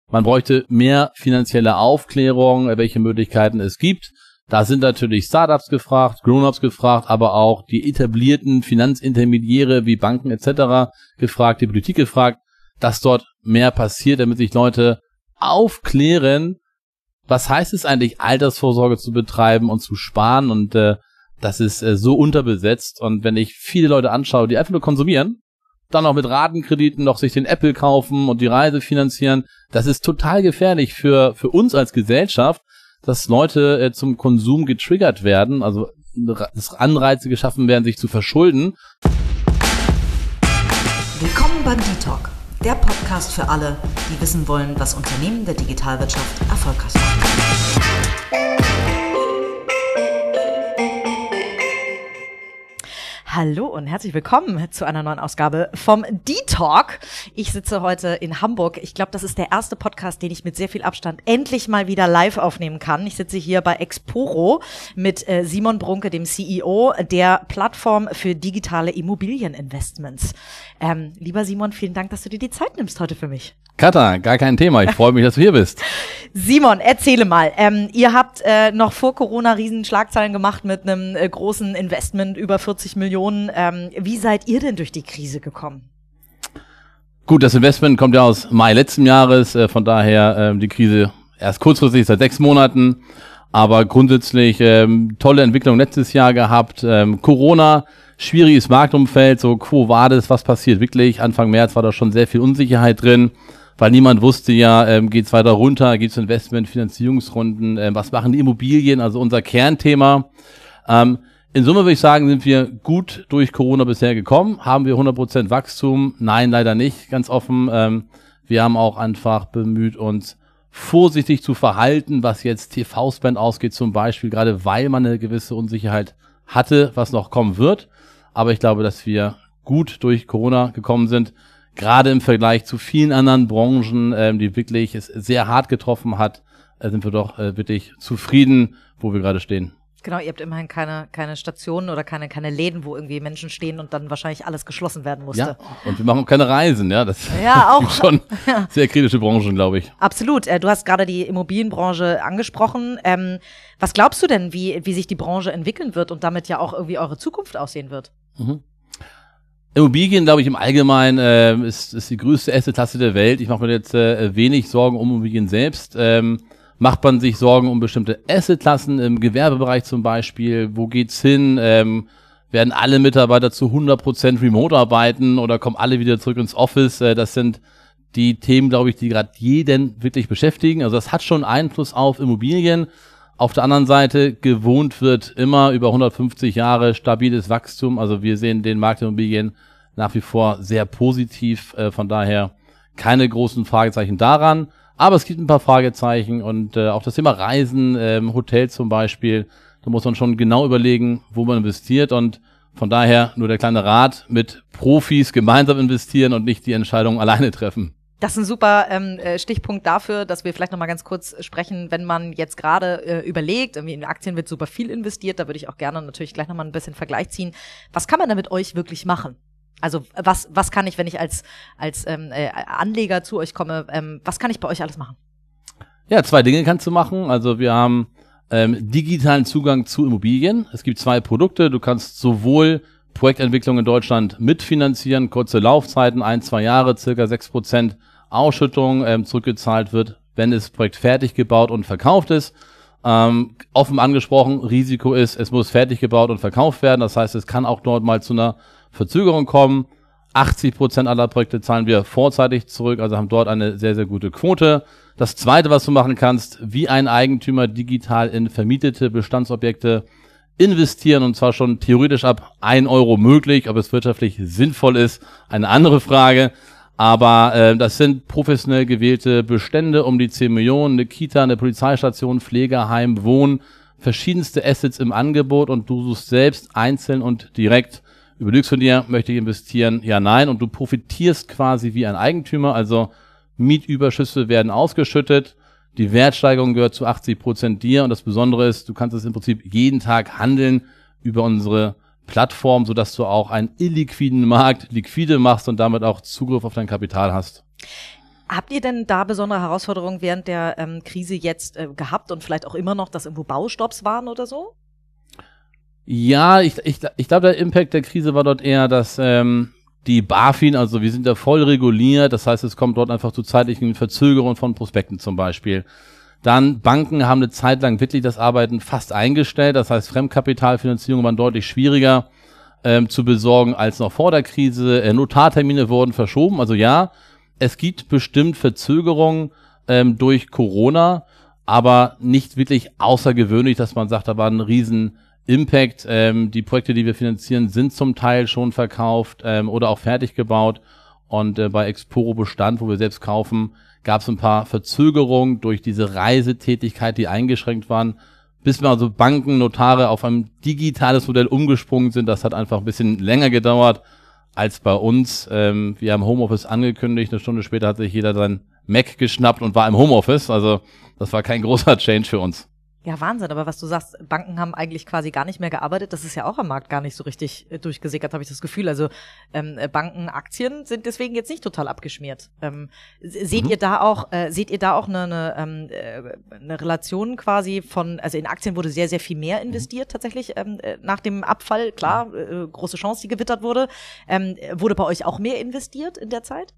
Man bräuchte mehr finanzielle Aufklärung, welche Möglichkeiten es gibt. Da sind natürlich Startups gefragt, Grown-ups gefragt, aber auch die etablierten Finanzintermediäre wie Banken etc. gefragt, die Politik gefragt, dass dort mehr passiert, damit sich Leute aufklären, was heißt es eigentlich, Altersvorsorge zu betreiben und zu sparen, und das ist so unterbesetzt. Und wenn ich viele Leute anschaue, die einfach nur konsumieren, dann auch mit Ratenkrediten noch sich den Apple kaufen und die Reise finanzieren, das ist total gefährlich für uns als Gesellschaft, dass Leute zum Konsum getriggert werden, also dass Anreize geschaffen werden, sich zu verschulden. Willkommen beim D-Talk, der Podcast für alle, die wissen wollen, was Unternehmen der Digitalwirtschaft erfolgreich machen. Hallo und herzlich willkommen zu einer neuen Ausgabe vom D-Talk. Ich sitze heute in Hamburg. Ich glaube, das ist der erste Podcast, den ich mit sehr viel Abstand endlich mal wieder live aufnehmen kann. Ich sitze hier bei Exporo mit Simon Brunke, dem CEO der Plattform für digitale Immobilieninvestments. Lieber Simon, vielen Dank, dass du dir die Zeit nimmst heute für mich. Katha, gar kein Thema. Ich freue mich, dass du hier bist. Simon, erzähle mal. Ihr habt noch vor Corona riesen Schlagzeilen gemacht mit einem großen Investment über 40 Millionen. Wie seid ihr denn durch die Krise gekommen? Gut, das Investment kommt ja aus Mai letzten Jahres. Von daher die Krise erst kurzfristig, seit 6 Monaten. Aber grundsätzlich tolle Entwicklung letztes Jahr gehabt. Corona, schwieriges Marktumfeld. So, quo vadis, was passiert wirklich? Anfang März war da schon sehr viel Unsicherheit drin, weil niemand wusste ja, geht's weiter runter, gibt's Investment, Finanzierungsrunden, was machen die Immobilien, also unser Kernthema. In Summe würde ich sagen, sind wir gut durch Corona bisher gekommen. Haben wir 100% Wachstum? Nein, leider nicht, ganz offen. Wir haben auch einfach bemüht, uns vorsichtig zu verhalten, was jetzt TV-Spend ausgeht zum Beispiel, gerade weil man eine gewisse Unsicherheit hatte, was noch kommen wird. Aber ich glaube, dass wir gut durch Corona gekommen sind, gerade im Vergleich zu vielen anderen Branchen, die wirklich es sehr hart getroffen hat, sind wir doch wirklich zufrieden, wo wir gerade stehen. Genau, ihr habt immerhin keine Stationen oder keine Läden, wo irgendwie Menschen stehen und dann wahrscheinlich alles geschlossen werden musste. Ja, und wir machen keine Reisen, ja. Das ja, auch schon sehr kritische Branchen, glaube ich. Absolut. Du hast gerade die Immobilienbranche angesprochen. Was glaubst du denn, wie sich die Branche entwickeln wird und damit ja auch irgendwie eure Zukunft aussehen wird? Immobilien, glaube ich, im Allgemeinen ist die größte Assetklasse der Welt. Ich mache mir jetzt wenig Sorgen um Immobilien selbst. Macht man sich Sorgen um bestimmte Assetklassen im Gewerbebereich zum Beispiel? Wo geht's hin? Werden alle Mitarbeiter zu 100% remote arbeiten oder kommen alle wieder zurück ins Office? Das sind die Themen, glaube ich, die gerade jeden wirklich beschäftigen. Also das hat schon Einfluss auf Immobilien. Auf der anderen Seite, gewohnt wird immer über 150 Jahre stabiles Wachstum. Also wir sehen den Markt der Immobilien nach wie vor sehr positiv. Von daher keine großen Fragezeichen daran. Aber es gibt ein paar Fragezeichen und auch das Thema Reisen, Hotel zum Beispiel, da muss man schon genau überlegen, wo man investiert, und von daher nur der kleine Rat, mit Profis gemeinsam investieren und nicht die Entscheidung alleine treffen. Das ist ein super Stichpunkt dafür, dass wir vielleicht nochmal ganz kurz sprechen, wenn man jetzt gerade überlegt, irgendwie in Aktien wird super viel investiert, da würde ich auch gerne natürlich gleich nochmal ein bisschen Vergleich ziehen. Was kann man da mit euch wirklich machen? Also was kann ich, wenn ich als Anleger zu euch komme, was kann ich bei euch alles machen? Ja, 2 Dinge kannst du machen. Also wir haben digitalen Zugang zu Immobilien. Es gibt 2 Produkte. Du kannst sowohl Projektentwicklung in Deutschland mitfinanzieren, kurze Laufzeiten, 1-2 Jahre, circa 6% Ausschüttung zurückgezahlt wird, wenn das Projekt fertig gebaut und verkauft ist. Offen angesprochen, Risiko ist, es muss fertig gebaut und verkauft werden. Das heißt, es kann auch dort mal zu einer Verzögerung kommen. 80% aller Projekte zahlen wir vorzeitig zurück, also haben dort eine sehr, sehr gute Quote. Das Zweite, was du machen kannst, wie ein Eigentümer digital in vermietete Bestandsobjekte investieren, und zwar schon theoretisch ab 1 Euro möglich. Ob es wirtschaftlich sinnvoll ist, eine andere Frage. Aber das sind professionell gewählte Bestände um die 10 Millionen, eine Kita, eine Polizeistation, Pflegeheim, Wohnen, verschiedenste Assets im Angebot, und du suchst selbst einzeln und direkt, überlegst von dir, möchte ich investieren, ja, nein, und du profitierst quasi wie ein Eigentümer, also Mietüberschüsse werden ausgeschüttet, die Wertsteigerung gehört zu 80% dir, und das Besondere ist, du kannst es im Prinzip jeden Tag handeln über unsere Plattform, sodass du auch einen illiquiden Markt liquide machst und damit auch Zugriff auf dein Kapital hast. Habt ihr denn da besondere Herausforderungen während der Krise jetzt gehabt und vielleicht auch immer noch, dass irgendwo Baustopps waren oder so? Ja, ich glaube, der Impact der Krise war dort eher, dass die BaFin, also wir sind da voll reguliert, das heißt, es kommt dort einfach zu zeitlichen Verzögerungen von Prospekten zum Beispiel. Dann Banken haben eine Zeit lang wirklich das Arbeiten fast eingestellt, das heißt, Fremdkapitalfinanzierungen waren deutlich schwieriger zu besorgen als noch vor der Krise. Notartermine wurden verschoben, also ja, es gibt bestimmt Verzögerungen durch Corona, aber nicht wirklich außergewöhnlich, dass man sagt, da war ein riesen Impact. Die Projekte, die wir finanzieren, sind zum Teil schon verkauft oder auch fertig gebaut. Und bei Exporo Bestand, wo wir selbst kaufen, gab es ein paar Verzögerungen durch diese Reisetätigkeit, die eingeschränkt waren. Bis wir also Banken, Notare auf ein digitales Modell umgesprungen sind, das hat einfach ein bisschen länger gedauert als bei uns. Wir haben Homeoffice angekündigt, eine Stunde später hat sich jeder sein Mac geschnappt und war im Homeoffice. Also das war kein großer Change für uns. Ja, Wahnsinn, aber was du sagst, Banken haben eigentlich quasi gar nicht mehr gearbeitet, das ist ja auch am Markt gar nicht so richtig durchgesickert, habe ich das Gefühl. Also Bankenaktien sind deswegen jetzt nicht total abgeschmiert. Seht ihr da auch eine Relation quasi von, also in Aktien wurde sehr, sehr viel mehr investiert tatsächlich nach dem Abfall, klar, große Chance, die gewittert wurde. Wurde bei euch auch mehr investiert in der Zeit?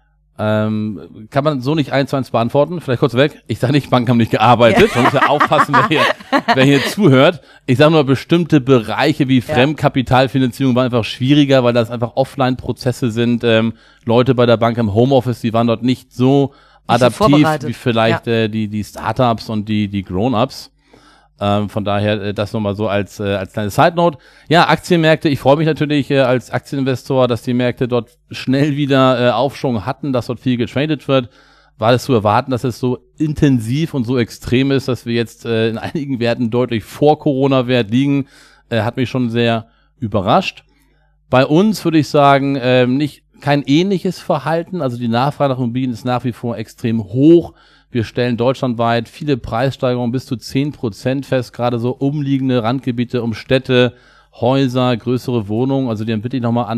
Kann man so nicht 1:1 beantworten. Vielleicht kurz weg. Ich sage nicht, Banken haben nicht gearbeitet. Man muss ja aufpassen, wer hier zuhört. Ich sage nur, bestimmte Bereiche wie Fremdkapitalfinanzierung waren einfach schwieriger, weil das einfach Offline-Prozesse sind. Leute bei der Bank im Homeoffice, die waren dort nicht so adaptiv wie vielleicht die Startups und die Grown-ups. Von daher das nochmal so als kleine Side-Note. Ja, Aktienmärkte, ich freue mich natürlich als Aktieninvestor, dass die Märkte dort schnell wieder Aufschwung hatten, dass dort viel getradet wird. War es zu erwarten, dass es so intensiv und so extrem ist, dass wir jetzt in einigen Werten deutlich vor Corona-Wert liegen, hat mich schon sehr überrascht. Bei uns würde ich sagen, kein ähnliches Verhalten, also die Nachfrage nach Immobilien ist nach wie vor extrem hoch. Wir stellen deutschlandweit viele Preissteigerungen bis zu 10% fest, gerade so umliegende Randgebiete um Städte, Häuser, größere Wohnungen. Also die haben wirklich nochmal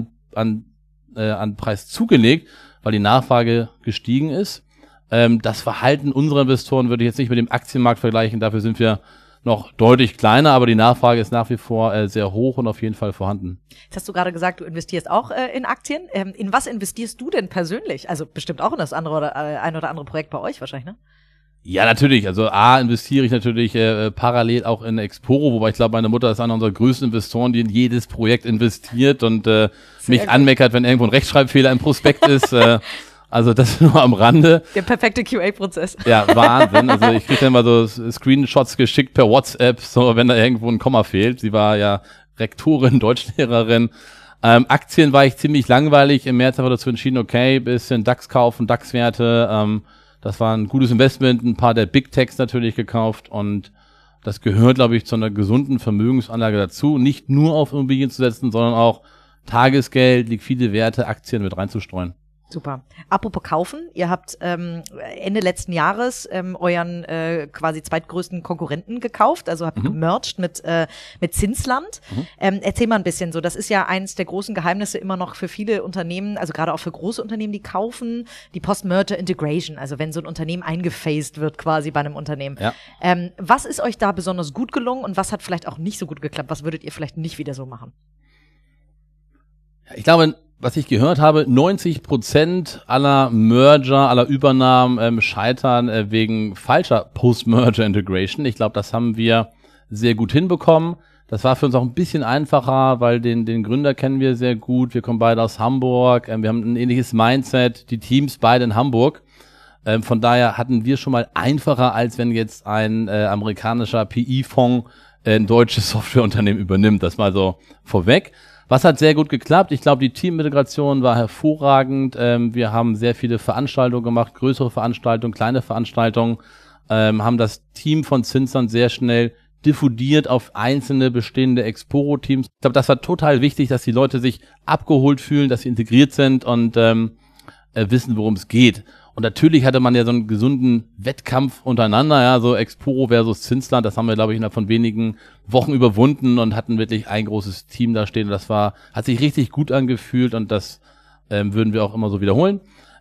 an Preis zugelegt, weil die Nachfrage gestiegen ist. Das Verhalten unserer Investoren würde ich jetzt nicht mit dem Aktienmarkt vergleichen. Dafür sind wir noch deutlich kleiner, aber die Nachfrage ist nach wie vor sehr hoch und auf jeden Fall vorhanden. Jetzt hast du gerade gesagt, du investierst auch in Aktien. In was investierst du denn persönlich? Also bestimmt auch in das andere oder ein oder andere Projekt bei euch wahrscheinlich, ne? Ja, natürlich. Also investiere ich natürlich parallel auch in Exporo, wobei ich glaube, meine Mutter ist einer unserer größten Investoren, die in jedes Projekt investiert und mich anmeckert, wenn irgendwo ein Rechtschreibfehler im Prospekt ist. Also das nur am Rande. Der perfekte QA-Prozess. Ja, Wahnsinn. Also ich kriege dann mal so Screenshots geschickt per WhatsApp, so wenn da irgendwo ein Komma fehlt. Sie war ja Rektorin, Deutschlehrerin. Aktien war ich ziemlich langweilig. Im März haben wir dazu entschieden, okay, bisschen DAX kaufen, DAX-Werte. Das war ein gutes Investment, ein paar der Big Techs natürlich gekauft und das gehört, glaube ich, zu einer gesunden Vermögensanlage dazu. Nicht nur auf Immobilien zu setzen, sondern auch Tagesgeld, liquide Werte, Aktien mit reinzustreuen. Super. Apropos kaufen, ihr habt Ende letzten Jahres euren quasi zweitgrößten Konkurrenten gekauft, also habt gemerged mit Zinsland. Erzähl mal ein bisschen so, das ist ja eins der großen Geheimnisse immer noch für viele Unternehmen, also gerade auch für große Unternehmen, die kaufen, die Post-Merger Integration, also wenn so ein Unternehmen eingefaced wird quasi bei einem Unternehmen. Ja. Was ist euch da besonders gut gelungen und was hat vielleicht auch nicht so gut geklappt? Was würdet ihr vielleicht nicht wieder so machen? Ich glaube, was ich gehört habe, 90% aller Merger, aller Übernahmen scheitern wegen falscher Post-Merger Integration. Ich glaube, das haben wir sehr gut hinbekommen. Das war für uns auch ein bisschen einfacher, weil den Gründer kennen wir sehr gut. Wir kommen beide aus Hamburg. Wir haben ein ähnliches Mindset. Die Teams beide in Hamburg. Von daher hatten wir schon mal einfacher, als wenn jetzt ein amerikanischer PI-Fonds ein deutsches Softwareunternehmen übernimmt. Das mal so vorweg. Was hat sehr gut geklappt? Ich glaube, die Teamintegration war hervorragend. Wir haben sehr viele Veranstaltungen gemacht, größere Veranstaltungen, kleine Veranstaltungen, haben das Team von Zinsland sehr schnell diffundiert auf einzelne bestehende Exporo-Teams. Ich glaube, das war total wichtig, dass die Leute sich abgeholt fühlen, dass sie integriert sind und wissen, worum es geht. Und natürlich hatte man ja so einen gesunden Wettkampf untereinander, ja, so Exporo versus Zinsland, das haben wir, glaube ich, innerhalb von wenigen Wochen überwunden und hatten wirklich ein großes Team da stehen. Das hat sich richtig gut angefühlt und das würden wir auch immer so wiederholen.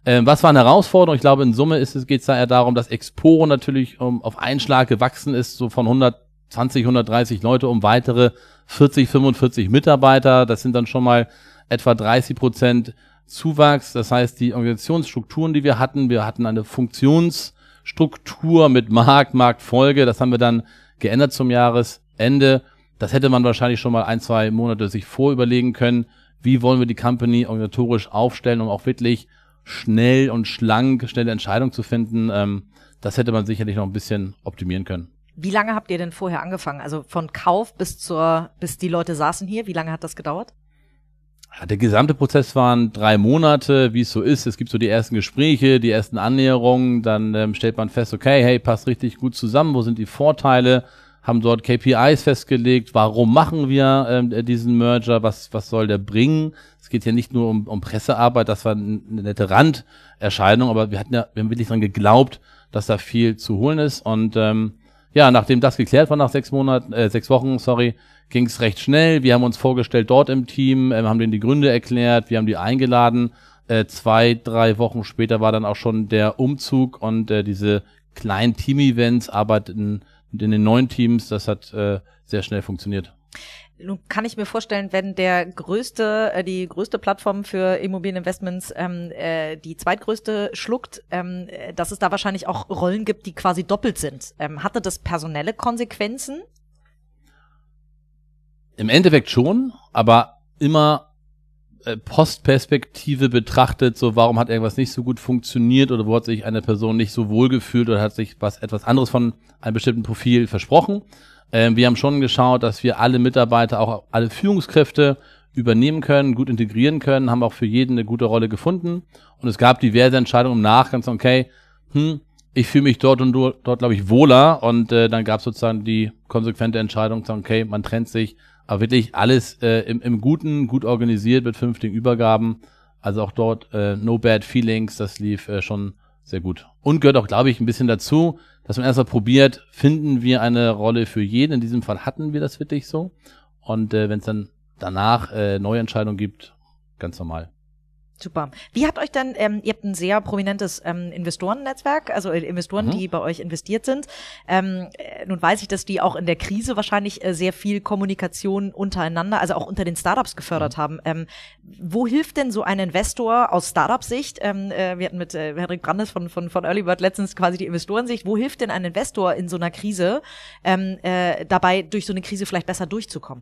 Was war eine Herausforderung? Ich glaube, in Summe geht es da eher darum, dass Exporo natürlich auf einen Schlag gewachsen ist, so von 120, 130 Leute um weitere 40, 45 Mitarbeiter. Das sind dann schon mal etwa 30% Zuwachs. Das heißt, die Organisationsstrukturen, die wir hatten eine Funktionsstruktur mit Marktfolge. Das haben wir dann geändert zum Jahresende. Das hätte man wahrscheinlich schon mal 1-2 Monate sich vorüberlegen können. Wie wollen wir die Company organisatorisch aufstellen, um auch wirklich schnell und schlank schnelle Entscheidungen zu finden? Das hätte man sicherlich noch ein bisschen optimieren können. Wie lange habt ihr denn vorher angefangen? Also von Kauf bis die Leute saßen hier, wie lange hat das gedauert? Ja, der gesamte Prozess waren 3 Monate, wie es so ist. Es gibt so die ersten Gespräche, die ersten Annäherungen, dann stellt man fest, okay, hey, passt richtig gut zusammen, wo sind die Vorteile? Haben dort KPIs festgelegt, warum machen wir diesen Merger, was soll der bringen? Es geht hier nicht nur um Pressearbeit, das war eine nette Randerscheinung, aber wir haben wirklich dran geglaubt, dass da viel zu holen ist. Und nachdem das geklärt war nach 6 Wochen, ging es recht schnell. Wir haben uns vorgestellt dort im Team, haben denen die Gründe erklärt, wir haben die eingeladen. 2-3 Wochen später war dann auch schon der Umzug und diese kleinen Team-Events, arbeiten in den neuen Teams, das hat sehr schnell funktioniert. Nun kann ich mir vorstellen, wenn die größte Plattform für Immobilieninvestments die zweitgrößte schluckt, dass es da wahrscheinlich auch Rollen gibt, die quasi doppelt sind. Hatte das personelle Konsequenzen? Im Endeffekt schon, aber immer Postperspektive betrachtet, so warum hat irgendwas nicht so gut funktioniert oder wo hat sich eine Person nicht so wohl gefühlt oder hat sich etwas anderes von einem bestimmten Profil versprochen. Wir haben schon geschaut, dass wir alle Mitarbeiter, auch alle Führungskräfte übernehmen können, gut integrieren können, haben auch für jeden eine gute Rolle gefunden und es gab diverse Entscheidungen im Nachgang, okay, ich fühle mich dort und dort, glaube ich, wohler und dann gab es sozusagen die konsequente Entscheidung, okay, man trennt sich, aber wirklich alles im Guten, gut organisiert mit vernünftigen Übergaben. Also auch dort no bad feelings, das lief schon sehr gut. Und gehört auch, glaube ich, ein bisschen dazu, dass man erstmal probiert, finden wir eine Rolle für jeden. In diesem Fall hatten wir das wirklich so. Und wenn es dann danach neue Entscheidungen gibt, ganz normal. Super. Wie hat euch denn, ihr habt ein sehr prominentes Investorennetzwerk, also Investoren, die bei euch investiert sind. Nun weiß ich, dass die auch in der Krise wahrscheinlich sehr viel Kommunikation untereinander, also auch unter den Startups gefördert haben. Wo hilft denn so ein Investor aus Startup-Sicht? Wir hatten mit Henrik Brandes von Earlybird letztens quasi die Investorensicht. Wo hilft denn ein Investor in so einer Krise dabei, durch so eine Krise vielleicht besser durchzukommen?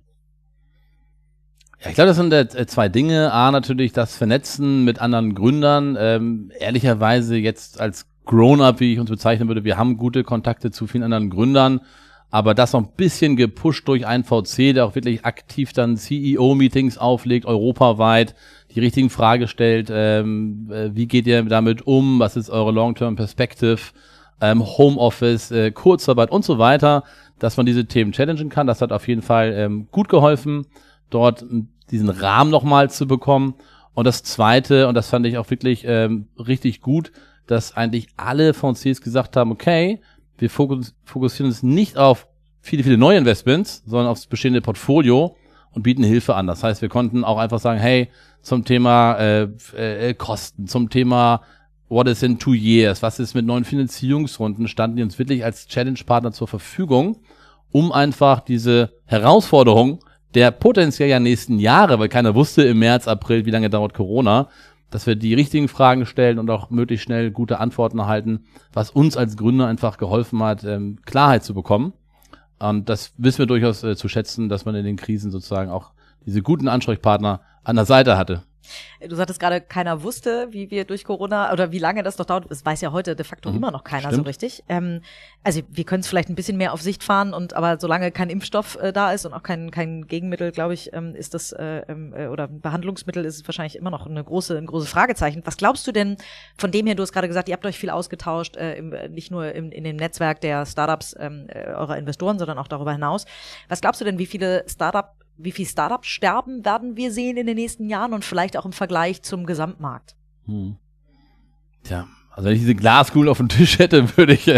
Ja, ich glaube, das sind 2 Dinge. A, natürlich das Vernetzen mit anderen Gründern. Ehrlicherweise jetzt als Grown-up, wie ich uns bezeichnen würde, wir haben gute Kontakte zu vielen anderen Gründern, aber das noch ein bisschen gepusht durch einen VC, der auch wirklich aktiv dann CEO-Meetings auflegt, europaweit, die richtigen Fragen stellt, wie geht ihr damit um, was ist eure Long-Term-Perspective, Homeoffice, Kurzarbeit und so weiter, dass man diese Themen challengen kann. Das hat auf jeden Fall gut geholfen, dort diesen Rahmen nochmal zu bekommen. Und das Zweite, und das fand ich auch wirklich richtig gut, dass eigentlich alle VCs gesagt haben, okay, wir fokussieren uns nicht auf viele, viele neue Investments, sondern aufs bestehende Portfolio und bieten Hilfe an. Das heißt, wir konnten auch einfach sagen, hey, zum Thema Kosten, zum Thema what is in 2 years, was ist mit neuen Finanzierungsrunden, standen die uns wirklich als Challenge-Partner zur Verfügung, um einfach diese Herausforderung der potenziell ja nächsten Jahre, weil keiner wusste im März, April, wie lange dauert Corona, dass wir die richtigen Fragen stellen und auch möglichst schnell gute Antworten erhalten, was uns als Gründer einfach geholfen hat, Klarheit zu bekommen. Und das wissen wir durchaus zu schätzen, dass man in den Krisen sozusagen auch diese guten Ansprechpartner an der Seite hatte. Du sagtest gerade, keiner wusste, wie wir durch Corona oder wie lange das noch dauert. Das weiß ja heute de facto immer noch keiner so richtig. Also wir können es vielleicht ein bisschen mehr auf Sicht fahren, aber solange kein Impfstoff da ist und auch kein Gegenmittel, glaube ich, ist das oder Behandlungsmittel ist es wahrscheinlich immer noch ein großes Fragezeichen. Was glaubst du denn von dem her? Du hast gerade gesagt, ihr habt euch viel ausgetauscht, nicht nur in dem Netzwerk der Startups eurer Investoren, sondern auch darüber hinaus. Was glaubst du denn, wie viel Startup-Sterben werden wir sehen in den nächsten Jahren und vielleicht auch im Vergleich zum Gesamtmarkt? Tja, also wenn ich diese Glaskugel auf dem Tisch hätte, würde ich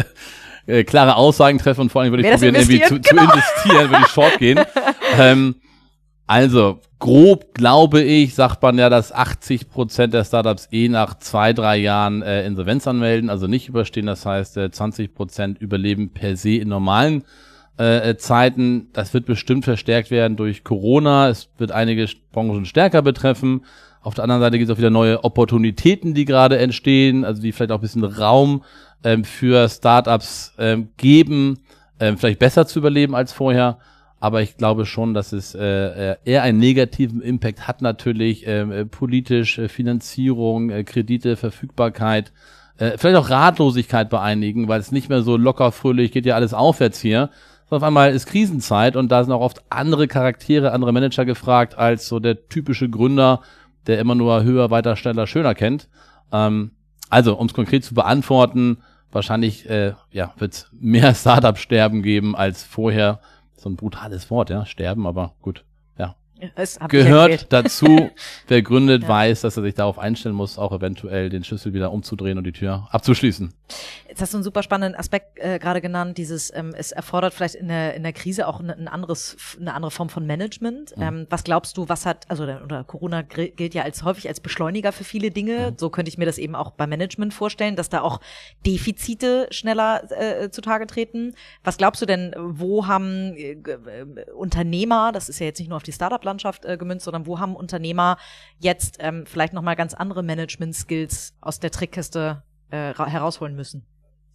klare Aussagen treffen und vor allem würde ich probieren, irgendwie zu investieren, würde ich short gehen. Also, grob glaube ich, sagt man ja, dass 80% der Startups nach 2-3 Jahren Insolvenz anmelden, also nicht überstehen. Das heißt, 20% überleben per se in normalen Zeiten. Das wird bestimmt verstärkt werden durch Corona. Es wird einige Branchen stärker betreffen. Auf der anderen Seite gibt es auch wieder neue Opportunitäten, die gerade entstehen, also die vielleicht auch ein bisschen Raum für Startups geben, vielleicht besser zu überleben als vorher. Aber ich glaube schon, dass es eher einen negativen Impact hat natürlich, politisch, Finanzierung, Kredite, Verfügbarkeit, vielleicht auch Ratlosigkeit bei einigen, weil es nicht mehr so locker fröhlich geht ja alles aufwärts hier. Auf einmal ist Krisenzeit und da sind auch oft andere Charaktere, andere Manager gefragt als so der typische Gründer, der immer nur höher, weiter, schneller, schöner kennt. Also, um es konkret zu beantworten, wahrscheinlich wird es mehr Startup-Sterben geben als vorher. So ein brutales Wort, ja, sterben, aber gut, ja. Gehört dazu, wer gründet, weiß, dass er sich darauf einstellen muss, auch eventuell den Schlüssel wieder umzudrehen und die Tür abzuschließen. Jetzt hast du einen super spannenden Aspekt gerade genannt, dieses, es erfordert vielleicht in der Krise auch eine andere Form von Management. Was glaubst du, oder Corona gilt ja häufig als Beschleuniger für viele Dinge. So könnte ich mir das eben auch beim Management vorstellen, dass da auch Defizite schneller zutage treten. Was glaubst du denn, wo haben Unternehmer, das ist ja jetzt nicht nur auf die Startup-Landschaft gemünzt, sondern wo haben Unternehmer jetzt vielleicht nochmal ganz andere Management-Skills aus der Trickkiste herausholen müssen?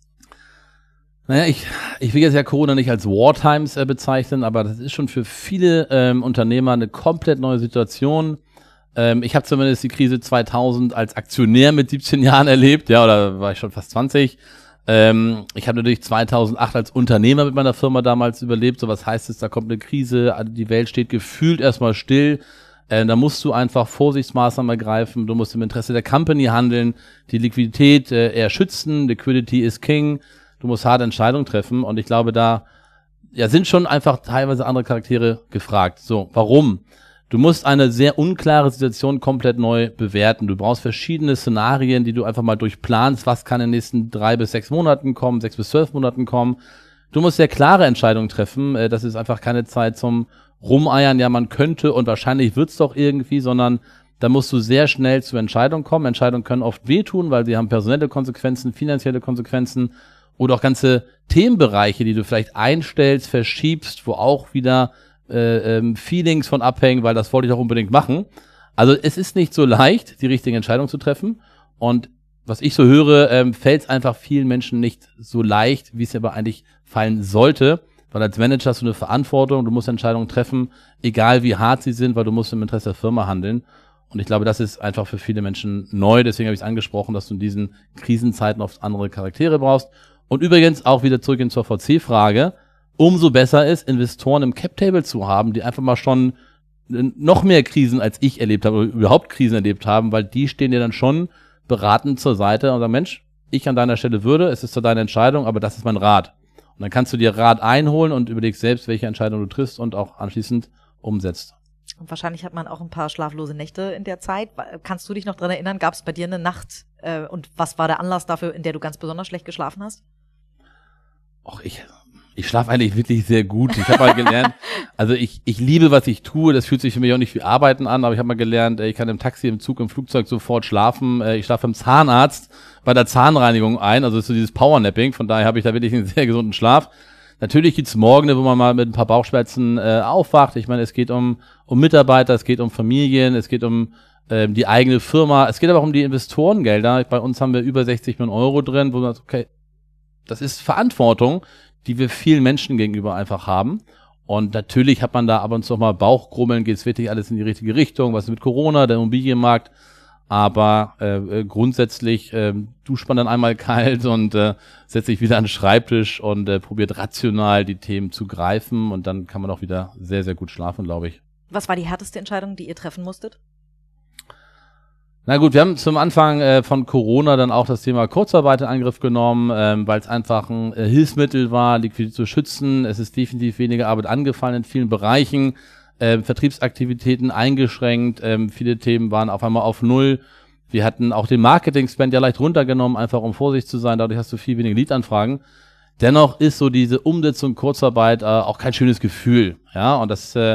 Naja, ich will jetzt ja Corona nicht als Wartimes bezeichnen, aber das ist schon für viele Unternehmer eine komplett neue Situation. Ich habe zumindest die Krise 2000 als Aktionär mit 17 Jahren erlebt, ja, oder war ich schon fast 20. Ich habe natürlich 2008 als Unternehmer mit meiner Firma damals überlebt. So, was heißt es, da kommt eine Krise, die Welt steht gefühlt erstmal still. Da musst du einfach Vorsichtsmaßnahmen ergreifen, du musst im Interesse der Company handeln, die Liquidität eher schützen, Liquidity is King, du musst harte Entscheidungen treffen und ich glaube, da sind schon einfach teilweise andere Charaktere gefragt. So, warum? Du musst eine sehr unklare Situation komplett neu bewerten. Du brauchst verschiedene Szenarien, die du einfach mal durchplanst, was kann in den nächsten 3 bis 6 Monaten kommen, 6 bis 12 Monaten kommen. Du musst sehr klare Entscheidungen treffen, das ist einfach keine Zeit zum Rumeiern, ja, man könnte und wahrscheinlich wird's doch irgendwie, sondern da musst du sehr schnell zu Entscheidungen kommen. Entscheidungen können oft wehtun, weil sie haben personelle Konsequenzen, finanzielle Konsequenzen oder auch ganze Themenbereiche, die du vielleicht einstellst, verschiebst, wo auch wieder Feelings von abhängen, weil das wollte ich doch unbedingt machen. Also es ist nicht so leicht, die richtige Entscheidung zu treffen und was ich so höre, fällt es einfach vielen Menschen nicht so leicht, wie es aber eigentlich fallen sollte. Weil als Manager hast du eine Verantwortung, du musst Entscheidungen treffen, egal wie hart sie sind, weil du musst im Interesse der Firma handeln. Und ich glaube, das ist einfach für viele Menschen neu. Deswegen habe ich es angesprochen, dass du in diesen Krisenzeiten oft andere Charaktere brauchst. Und übrigens auch wieder zurück zur VC-Frage. Umso besser ist, Investoren im Cap-Table zu haben, die einfach mal schon noch mehr Krisen als ich erlebt habe oder überhaupt Krisen erlebt haben, weil die stehen dir dann schon beratend zur Seite und sagen, Mensch, ich an deiner Stelle es ist so deine Entscheidung, aber das ist mein Rat. Und dann kannst du dir Rat einholen und überlegst selbst, welche Entscheidung du triffst und auch anschließend umsetzt. Und wahrscheinlich hat man auch ein paar schlaflose Nächte in der Zeit. Kannst du dich noch dran erinnern, gab es bei dir eine Nacht und was war der Anlass dafür, in der du ganz besonders schlecht geschlafen hast? Och, ich schlafe eigentlich wirklich sehr gut. Ich habe mal gelernt, also ich liebe, was ich tue. Das fühlt sich für mich auch nicht wie Arbeiten an, aber ich habe mal gelernt, ich kann im Taxi, im Zug, im Flugzeug sofort schlafen. Ich schlafe beim Zahnarzt bei der Zahnreinigung ein, also ist so dieses Powernapping. Von daher habe ich da wirklich einen sehr gesunden Schlaf. Natürlich gibt's Morgen, wo man mal mit ein paar Bauchschmerzen aufwacht. Ich meine, es geht um Mitarbeiter, es geht um Familien, es geht um die eigene Firma. Es geht aber auch um die Investorengelder. Bei uns haben wir über 60 Millionen Euro drin, wo man sagt, okay, das ist Verantwortung, die wir vielen Menschen gegenüber einfach haben. Und natürlich hat man da ab und zu mal Bauchgrummeln, geht es wirklich alles in die richtige Richtung, was ist mit Corona, der Immobilienmarkt. Aber grundsätzlich duscht man dann einmal kalt und setzt sich wieder an den Schreibtisch und probiert rational die Themen zu greifen. Und dann kann man auch wieder sehr, sehr gut schlafen, glaube ich. Was war die härteste Entscheidung, die ihr treffen musstet? Na gut, wir haben zum Anfang von Corona dann auch das Thema Kurzarbeit in Angriff genommen, weil es einfach ein Hilfsmittel war, Liquidität zu schützen. Es ist definitiv weniger Arbeit angefallen in vielen Bereichen, Vertriebsaktivitäten eingeschränkt, viele Themen waren auf einmal auf Null. Wir hatten auch den Marketing-Spend ja leicht runtergenommen, einfach um vorsichtig zu sein, dadurch hast du viel weniger Lead-Anfragen. Dennoch ist so diese Umsetzung Kurzarbeit auch kein schönes Gefühl, ja, und das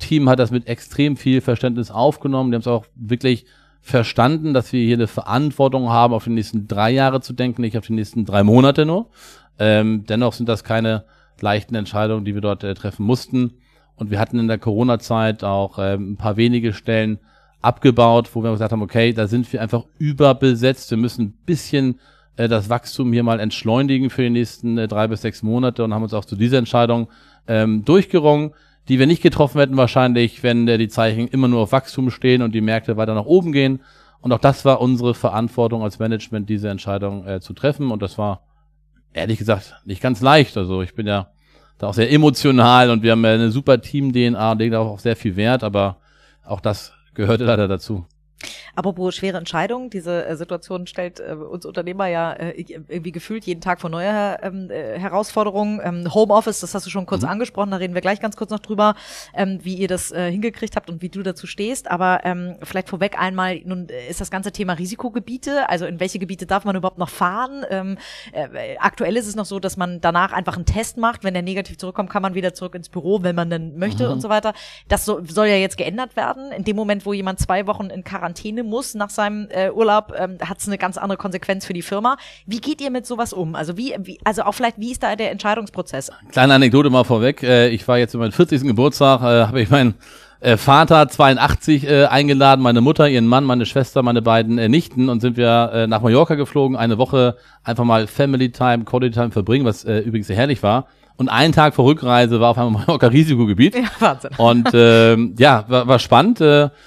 Team hat das mit extrem viel Verständnis aufgenommen. Die haben es auch wirklich verstanden, dass wir hier eine Verantwortung haben, auf die nächsten 3 Jahre zu denken, nicht auf die nächsten 3 Monate nur. Dennoch sind das keine leichten Entscheidungen, die wir dort treffen mussten. Und wir hatten in der Corona-Zeit auch ein paar wenige Stellen abgebaut, wo wir gesagt haben, okay, da sind wir einfach überbesetzt. Wir müssen ein bisschen das Wachstum hier mal entschleunigen für die nächsten 3 bis 6 Monate und haben uns auch zu dieser Entscheidung durchgerungen, die wir nicht getroffen hätten wahrscheinlich, wenn die Zeichen immer nur auf Wachstum stehen und die Märkte weiter nach oben gehen. Und auch das war unsere Verantwortung als Management, diese Entscheidung zu treffen. Und das war, ehrlich gesagt, nicht ganz leicht. Also ich bin ja da auch sehr emotional und wir haben ja eine super Team-DNA und legen da auch sehr viel Wert, aber auch das gehörte leider dazu. Apropos schwere Entscheidungen, diese Situation stellt uns Unternehmer ja irgendwie gefühlt jeden Tag vor neue Herausforderungen. Homeoffice, das hast du schon kurz angesprochen, da reden wir gleich ganz kurz noch drüber, wie ihr das hingekriegt habt und wie du dazu stehst. Aber vielleicht vorweg einmal, nun ist das ganze Thema Risikogebiete, also in welche Gebiete darf man überhaupt noch fahren? Aktuell ist es noch so, dass man danach einfach einen Test macht. Wenn der negativ zurückkommt, kann man wieder zurück ins Büro, wenn man dann möchte und so weiter. Das soll ja jetzt geändert werden. In dem Moment, wo jemand 2 Wochen in Quarantäne muss nach seinem Urlaub, hat es eine ganz andere Konsequenz für die Firma. Wie geht ihr mit sowas um? Also also auch vielleicht, wie ist da der Entscheidungsprozess? Kleine Anekdote mal vorweg. Ich war jetzt in meinem 40. Geburtstag, habe ich meinen Vater 82 eingeladen, meine Mutter, ihren Mann, meine Schwester, meine beiden Nichten und sind wir nach Mallorca geflogen, eine Woche einfach mal Family Time, Quality Time verbringen, was übrigens sehr herrlich war. Und einen Tag vor Rückreise war auf einmal Mallorca Risikogebiet. Ja, Wahnsinn. Und war spannend.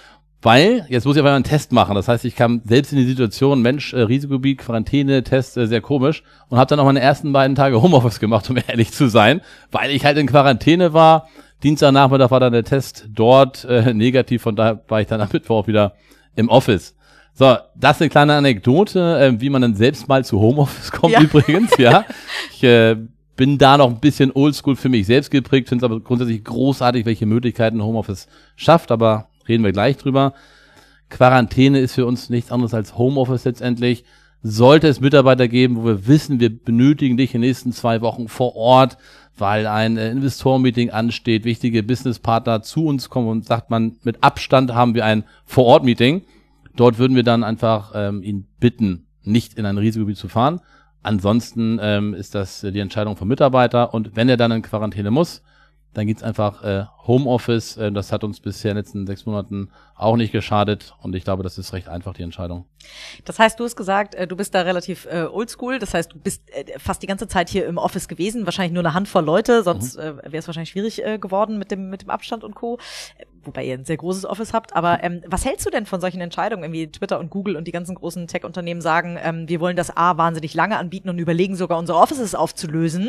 Weil, jetzt muss ich aber einen Test machen. Das heißt, ich kam selbst in die Situation, Mensch, Risikogebiet, Quarantäne, Test, sehr komisch. Und habe dann noch meine ersten 2 Tage Homeoffice gemacht, um ehrlich zu sein. Weil ich halt in Quarantäne war. Dienstagnachmittag war dann der Test dort negativ. Von daher war ich dann am Mittwoch auch wieder im Office. So, das ist eine kleine Anekdote, wie man dann selbst mal zu Homeoffice kommt übrigens. Ja, ich bin da noch ein bisschen oldschool für mich selbst geprägt. Finde es aber grundsätzlich großartig, welche Möglichkeiten Homeoffice schafft. Aber reden wir gleich drüber. Quarantäne ist für uns nichts anderes als Homeoffice letztendlich. Sollte es Mitarbeiter geben, wo wir wissen, wir benötigen dich in den nächsten 2 Wochen vor Ort, weil ein Investorenmeeting ansteht, wichtige Businesspartner zu uns kommen und sagt man, mit Abstand haben wir ein Vor-Ort-Meeting. Dort würden wir dann einfach ihn bitten, nicht in ein Risikogebiet zu fahren. Ansonsten ist das die Entscheidung vom Mitarbeiter und wenn er dann in Quarantäne muss, dann geht's einfach Homeoffice. Das hat uns bisher in den letzten 6 Monaten auch nicht geschadet. Und ich glaube, das ist recht einfach, die Entscheidung. Das heißt, du hast gesagt, du bist da relativ oldschool. Das heißt, du bist fast die ganze Zeit hier im Office gewesen. Wahrscheinlich nur eine Handvoll Leute. Sonst wäre es wahrscheinlich schwierig geworden mit dem Abstand und Co. Wobei ihr ein sehr großes Office habt. Aber was hältst du denn von solchen Entscheidungen? Irgendwie Twitter und Google und die ganzen großen Tech-Unternehmen sagen, wir wollen das wahnsinnig lange anbieten und überlegen sogar, unsere Offices aufzulösen.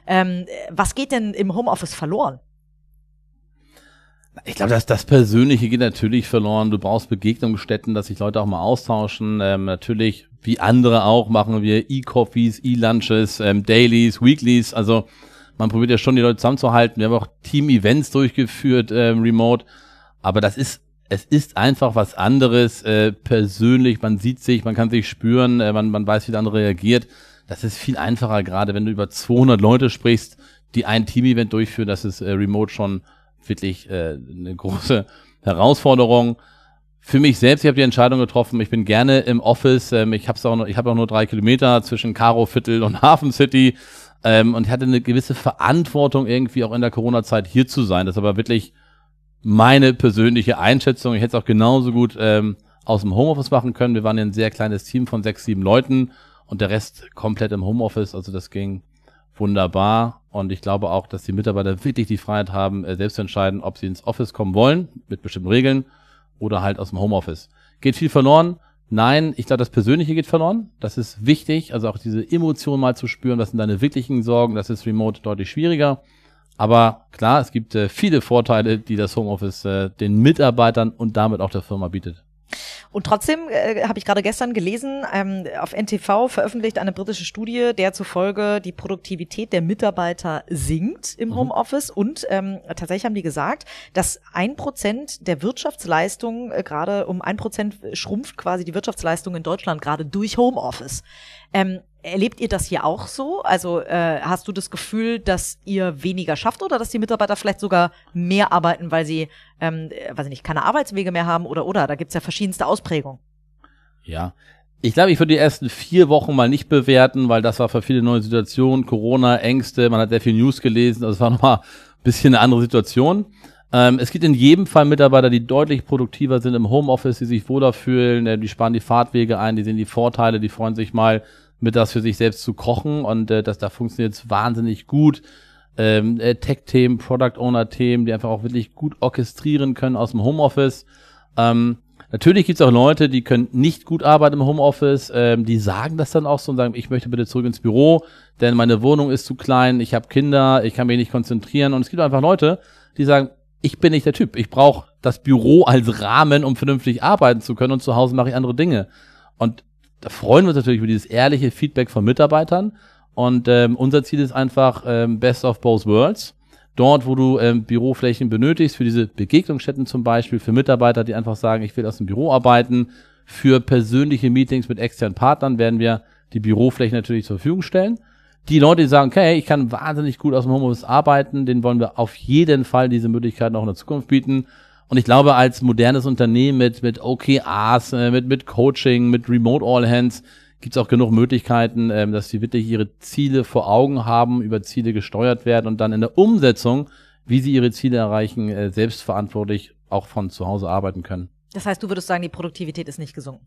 Was geht denn im Homeoffice verloren? Ich glaube, das Persönliche geht natürlich verloren. Du brauchst Begegnungsstätten, dass sich Leute auch mal austauschen. Natürlich, wie andere auch, machen wir E-Coffees, E-Lunches, Dailies, Weeklies. Also man probiert ja schon, die Leute zusammenzuhalten. Wir haben auch Team-Events durchgeführt, remote. Aber es ist einfach was anderes, persönlich. Man sieht sich, man kann sich spüren, man weiß, wie der andere reagiert. Das ist viel einfacher, gerade wenn du über 200 Leute sprichst, die ein Team-Event durchführen. Das ist remote schon wirklich eine große Herausforderung. Für mich selbst, ich habe die Entscheidung getroffen, ich bin gerne im Office. Ich habe auch nur 3 Kilometer zwischen Karoviertel und Hafen City. Und ich hatte eine gewisse Verantwortung, irgendwie auch in der Corona-Zeit hier zu sein. Das ist aber wirklich meine persönliche Einschätzung. Ich hätte es auch genauso gut aus dem Homeoffice machen können. Wir waren ja ein sehr kleines Team von 6, 7 Leuten und der Rest komplett im Homeoffice. Also das ging wunderbar. Und ich glaube auch, dass die Mitarbeiter wirklich die Freiheit haben, selbst zu entscheiden, ob sie ins Office kommen wollen, mit bestimmten Regeln, oder halt aus dem Homeoffice. Geht viel verloren? Nein, ich glaube, das Persönliche geht verloren. Das ist wichtig, also auch diese Emotionen mal zu spüren, was sind deine wirklichen Sorgen, das ist remote deutlich schwieriger. Aber klar, es gibt viele Vorteile, die das Homeoffice den Mitarbeitern und damit auch der Firma bietet. Und trotzdem habe ich gerade gestern gelesen, auf NTV veröffentlicht eine britische Studie, der zufolge die Produktivität der Mitarbeiter sinkt im Homeoffice und tatsächlich haben die gesagt, dass 1% der Wirtschaftsleistung gerade um 1% schrumpft quasi die Wirtschaftsleistung in Deutschland gerade durch Homeoffice. Erlebt ihr das hier auch so? Also hast du das Gefühl, dass ihr weniger schafft oder dass die Mitarbeiter vielleicht sogar mehr arbeiten, weil sie, weiß ich nicht, keine Arbeitswege mehr haben oder? Da gibt's ja verschiedenste Ausprägungen. Ja, ich glaube, ich würde die ersten 4 Wochen mal nicht bewerten, weil das war für viele neue Situationen, Corona, Ängste, man hat sehr viel News gelesen, also es war nochmal ein bisschen eine andere Situation. Es gibt in jedem Fall Mitarbeiter, die deutlich produktiver sind im Homeoffice, die sich wohler fühlen, die sparen die Fahrtwege ein, die sehen die Vorteile, die freuen sich mal, mittags für sich selbst zu kochen und da funktioniert es wahnsinnig gut. Tech-Themen, Product-Owner-Themen, die einfach auch wirklich gut orchestrieren können aus dem Homeoffice. Natürlich gibt es auch Leute, die können nicht gut arbeiten im Homeoffice, die sagen das dann auch so und sagen, ich möchte bitte zurück ins Büro, denn meine Wohnung ist zu klein, ich habe Kinder, ich kann mich nicht konzentrieren und es gibt einfach Leute, die sagen, ich bin nicht der Typ, ich brauche das Büro als Rahmen, um vernünftig arbeiten zu können und zu Hause mache ich andere Dinge. Und da freuen wir uns natürlich über dieses ehrliche Feedback von Mitarbeitern und unser Ziel ist einfach Best of both worlds. Dort, wo du Büroflächen benötigst, für diese Begegnungsstätten zum Beispiel, für Mitarbeiter, die einfach sagen, ich will aus dem Büro arbeiten, für persönliche Meetings mit externen Partnern werden wir die Büroflächen natürlich zur Verfügung stellen. Die Leute, die sagen, okay, ich kann wahnsinnig gut aus dem Homeoffice arbeiten, denen wollen wir auf jeden Fall diese Möglichkeiten auch in der Zukunft bieten. Und ich glaube, als modernes Unternehmen mit OKRs, mit Coaching, mit Remote All Hands, gibt es auch genug Möglichkeiten, dass sie wirklich ihre Ziele vor Augen haben, über Ziele gesteuert werden und dann in der Umsetzung, wie sie ihre Ziele erreichen, selbstverantwortlich auch von zu Hause arbeiten können. Das heißt, du würdest sagen, die Produktivität ist nicht gesunken?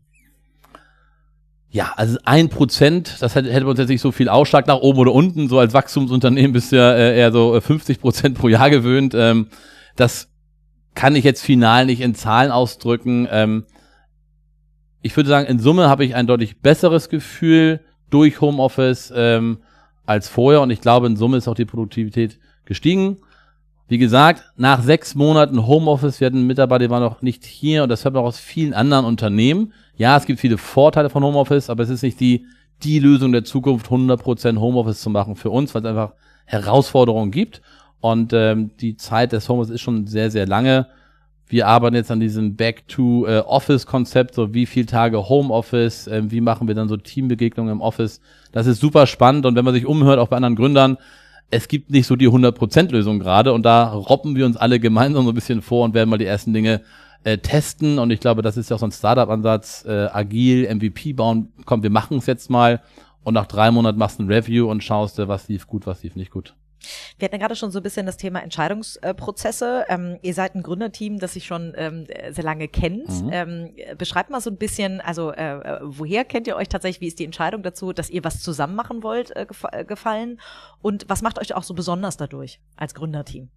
Ja, also 1%, das hätte bei uns jetzt nicht so viel Ausschlag nach oben oder unten. So als Wachstumsunternehmen bist du ja eher so 50% pro Jahr gewöhnt. Das kann ich jetzt final nicht in Zahlen ausdrücken. Ich würde sagen, in Summe habe ich ein deutlich besseres Gefühl durch Homeoffice als vorher und ich glaube, in Summe ist auch die Produktivität gestiegen. Wie gesagt, nach 6 Monaten Homeoffice, wir hatten Mitarbeiter, die waren noch nicht hier und das hört man auch aus vielen anderen Unternehmen. Ja, es gibt viele Vorteile von Homeoffice, aber es ist nicht die Lösung der Zukunft, 100% Homeoffice zu machen für uns, weil es einfach Herausforderungen gibt und die Zeit des Homeoffice ist schon sehr, sehr lange. Wir arbeiten jetzt an diesem Back-to-Office-Konzept, so wie viele Tage Homeoffice, wie machen wir dann so Teambegegnungen im Office. Das ist super spannend und wenn man sich umhört, auch bei anderen Gründern, es gibt nicht so die 100%-Lösung gerade und da robben wir uns alle gemeinsam so ein bisschen vor und werden mal die ersten Dinge testen und ich glaube, das ist ja auch so ein Startup-Ansatz, agil, MVP bauen, komm, wir machen es jetzt mal und nach 3 Monaten machst du ein Review und schaust, was lief gut, was lief nicht gut. Wir hatten ja gerade schon so ein bisschen das Thema Entscheidungsprozesse. Ihr seid ein Gründerteam, das sich schon sehr lange kennt. Beschreibt mal so ein bisschen, also woher kennt ihr euch tatsächlich? Wie ist die Entscheidung dazu, dass ihr was zusammen machen wollt, gefallen? Und was macht euch auch so besonders dadurch als Gründerteam?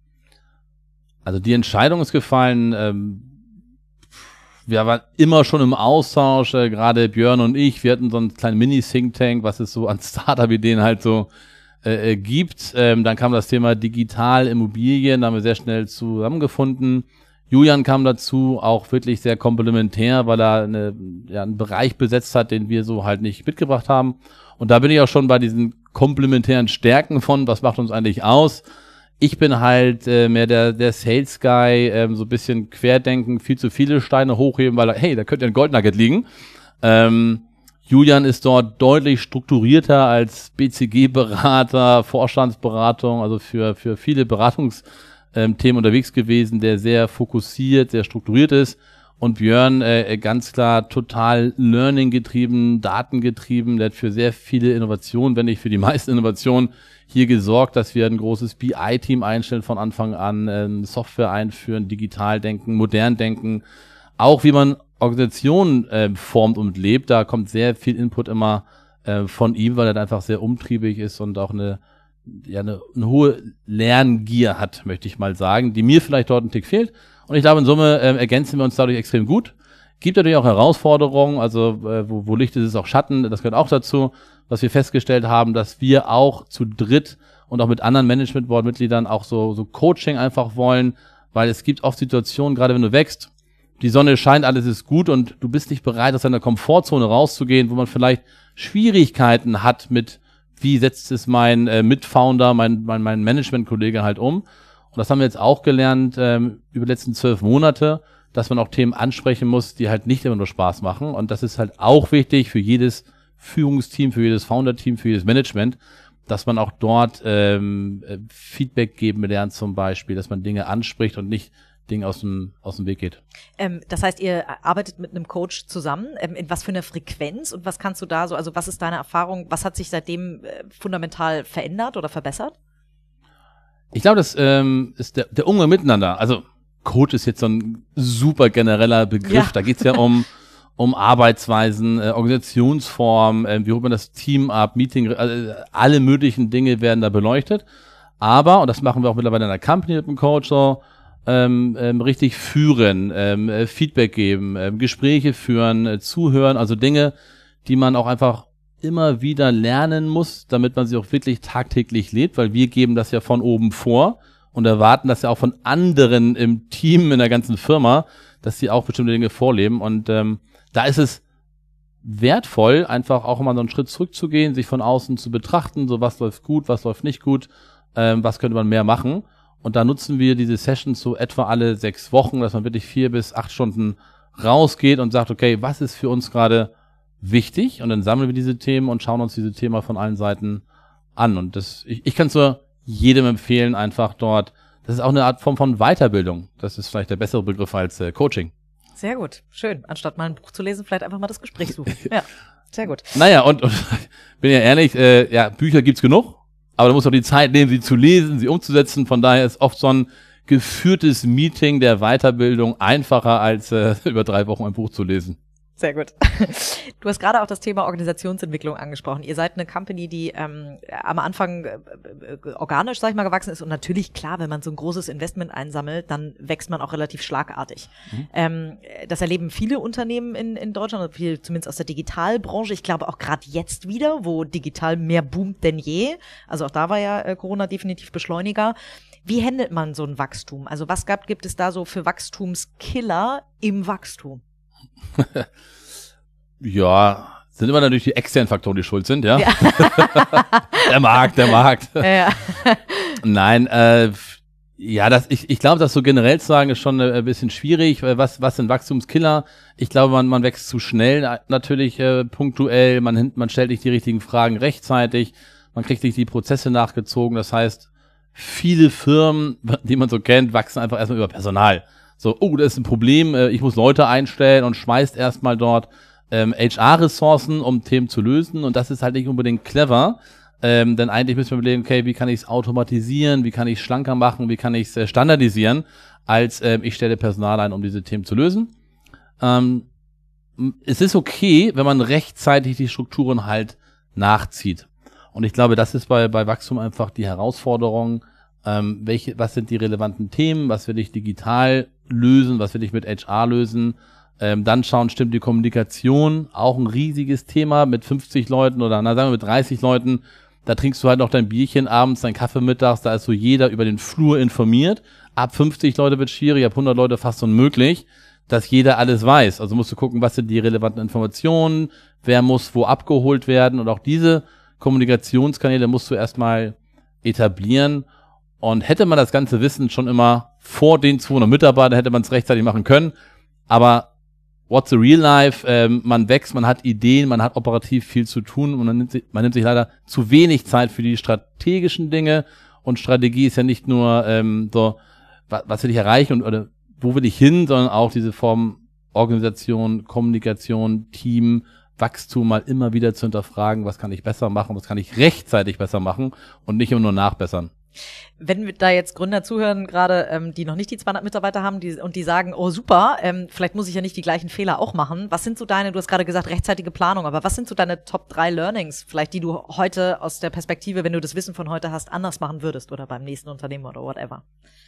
Also die Entscheidung ist gefallen, wir waren immer schon im Austausch, gerade Björn und ich, wir hatten so einen kleinen Mini-Think-Tank, was es so an Startup-Ideen halt so gibt. Dann kam das Thema Digital Immobilien, da haben wir sehr schnell zusammengefunden. Julian kam dazu, auch wirklich sehr komplementär, weil er einen Bereich besetzt hat, den wir so halt nicht mitgebracht haben. Und da bin ich auch schon bei diesen komplementären Stärken von, was macht uns eigentlich aus? Ich bin halt mehr der Sales Guy, so ein bisschen querdenken, viel zu viele Steine hochheben, weil hey, da könnte ja ein Goldnugget liegen. Julian ist dort deutlich strukturierter als BCG-Berater, Vorstandsberatung, also für viele Beratungsthemen unterwegs gewesen, der sehr fokussiert, sehr strukturiert ist. Und Björn ganz klar total Learning-getrieben, Datengetrieben, der hat für sehr viele Innovationen, wenn nicht für die meisten Innovationen, hier gesorgt, dass wir ein großes BI-Team einstellen von Anfang an, Software einführen, digital denken, modern denken, auch wie man Organisationen formt und lebt, da kommt sehr viel Input immer von ihm, weil er einfach sehr umtriebig ist und auch eine hohe Lerngier hat, möchte ich mal sagen, die mir vielleicht dort ein Tick fehlt. Und ich glaube, in Summe ergänzen wir uns dadurch extrem gut. Gibt natürlich auch Herausforderungen, also wo Licht ist, ist auch Schatten, das gehört auch dazu, was wir festgestellt haben, dass wir auch zu dritt und auch mit anderen Management-Board-Mitgliedern auch so Coaching einfach wollen, weil es gibt oft Situationen, gerade wenn du wächst, die Sonne scheint, alles ist gut und du bist nicht bereit, aus deiner Komfortzone rauszugehen, wo man vielleicht Schwierigkeiten hat mit, wie setzt es mein Mitfounder, mein Management-Kollege halt um. Und das haben wir jetzt auch gelernt über die letzten 12 Monate, dass man auch Themen ansprechen muss, die halt nicht immer nur Spaß machen. Und das ist halt auch wichtig für jedes Führungsteam, für jedes Founder-Team, für jedes Management, dass man auch dort Feedback geben lernt zum Beispiel, dass man Dinge anspricht und nicht Dinge aus dem Weg geht. Das heißt, ihr arbeitet mit einem Coach zusammen. In was für einer Frequenz und was kannst du da so, also was ist deine Erfahrung, was hat sich seitdem fundamental verändert oder verbessert? Ich glaube, das ist der Umgang miteinander. Also Coach ist jetzt so ein super genereller Begriff. Ja. Da geht's ja um Arbeitsweisen, Organisationsformen, wie holt man das Team ab, Meeting, also alle möglichen Dinge werden da beleuchtet. Aber, und das machen wir auch mittlerweile in der Company mit dem Coach so, richtig führen, Feedback geben, Gespräche führen, zuhören, also Dinge, die man auch einfach immer wieder lernen muss, damit man sie auch wirklich tagtäglich lebt, weil wir geben das ja von oben vor und erwarten das ja auch von anderen im Team, in der ganzen Firma, dass sie auch bestimmte Dinge vorleben und da ist es wertvoll, einfach auch immer so einen Schritt zurückzugehen, sich von außen zu betrachten, so was läuft gut, was läuft nicht gut, was könnte man mehr machen. Und da nutzen wir diese Sessions so etwa alle 6 Wochen, dass man wirklich 4 bis 8 Stunden rausgeht und sagt, okay, was ist für uns gerade wichtig? Und dann sammeln wir diese Themen und schauen uns diese Themen von allen Seiten an. Und ich kann es nur jedem empfehlen, einfach dort. Das ist auch eine Art Form von Weiterbildung. Das ist vielleicht der bessere Begriff als Coaching. Sehr gut, schön. Anstatt mal ein Buch zu lesen, vielleicht einfach mal das Gespräch suchen. Ja, sehr gut. Naja, und bin ja ehrlich, Bücher gibt's genug. Aber du musst auch die Zeit nehmen, sie zu lesen, sie umzusetzen. Von daher ist oft so ein geführtes Meeting der Weiterbildung einfacher, als über 3 Wochen ein Buch zu lesen. Sehr gut. Du hast gerade auch das Thema Organisationsentwicklung angesprochen. Ihr seid eine Company, die am Anfang organisch, sag ich mal, gewachsen ist. Und natürlich, klar, wenn man so ein großes Investment einsammelt, dann wächst man auch relativ schlagartig. Das erleben viele Unternehmen in Deutschland, zumindest aus der Digitalbranche. Ich glaube auch gerade jetzt wieder, wo digital mehr boomt denn je. Also auch da war ja Corona definitiv Beschleuniger. Wie handelt man so ein Wachstum? Also was gibt es da so für Wachstumskiller im Wachstum? Ja, sind immer natürlich die externen Faktoren, die schuld sind, ja. Der Markt. Ja. Nein, ich glaube, das so generell zu sagen, ist schon ein bisschen schwierig. Was sind Wachstumskiller? Ich glaube, man wächst zu schnell, natürlich punktuell, man stellt nicht die richtigen Fragen rechtzeitig, man kriegt nicht die Prozesse nachgezogen. Das heißt, viele Firmen, die man so kennt, wachsen einfach erstmal über Personal. So, das ist ein Problem, ich muss Leute einstellen und schmeißt erstmal dort HR-Ressourcen, um Themen zu lösen. Und das ist halt nicht unbedingt clever, denn eigentlich müssen wir überlegen, okay, wie kann ich es automatisieren, wie kann ich es schlanker machen, wie kann ich es standardisieren, als ich stelle Personal ein, um diese Themen zu lösen. Es ist okay, wenn man rechtzeitig die Strukturen halt nachzieht. Und ich glaube, das ist bei Wachstum einfach die Herausforderung, was sind die relevanten Themen, was will ich digital lösen, was will ich mit HR lösen, dann schauen, stimmt die Kommunikation, auch ein riesiges Thema mit 50 Leuten oder sagen wir mit 30 Leuten, da trinkst du halt noch dein Bierchen abends, dein Kaffee mittags, da ist so jeder über den Flur informiert, ab 50 Leute wird schwierig, ab 100 Leute fast unmöglich, dass jeder alles weiß, also musst du gucken, was sind die relevanten Informationen, wer muss wo abgeholt werden und auch diese Kommunikationskanäle musst du erstmal etablieren. Und hätte man das ganze Wissen schon immer vor den 200 Mitarbeitern, hätte man es rechtzeitig machen können. Aber what's the real life? Man wächst, man hat Ideen, man hat operativ viel zu tun und man nimmt sich leider zu wenig Zeit für die strategischen Dinge. Und Strategie ist ja nicht nur was will ich erreichen oder wo will ich hin, sondern auch diese Form Organisation, Kommunikation, Team, Wachstum mal immer wieder zu hinterfragen, was kann ich besser machen, was kann ich rechtzeitig besser machen und nicht immer nur nachbessern. Wenn wir da jetzt Gründer zuhören, gerade die noch nicht die 200 Mitarbeiter haben und die sagen, oh super, vielleicht muss ich ja nicht die gleichen Fehler auch machen. Was sind so du hast gerade gesagt, rechtzeitige Planung, aber was sind so deine Top 3 Learnings, vielleicht die du heute aus der Perspektive, wenn du das Wissen von heute hast, anders machen würdest oder beim nächsten Unternehmen oder whatever?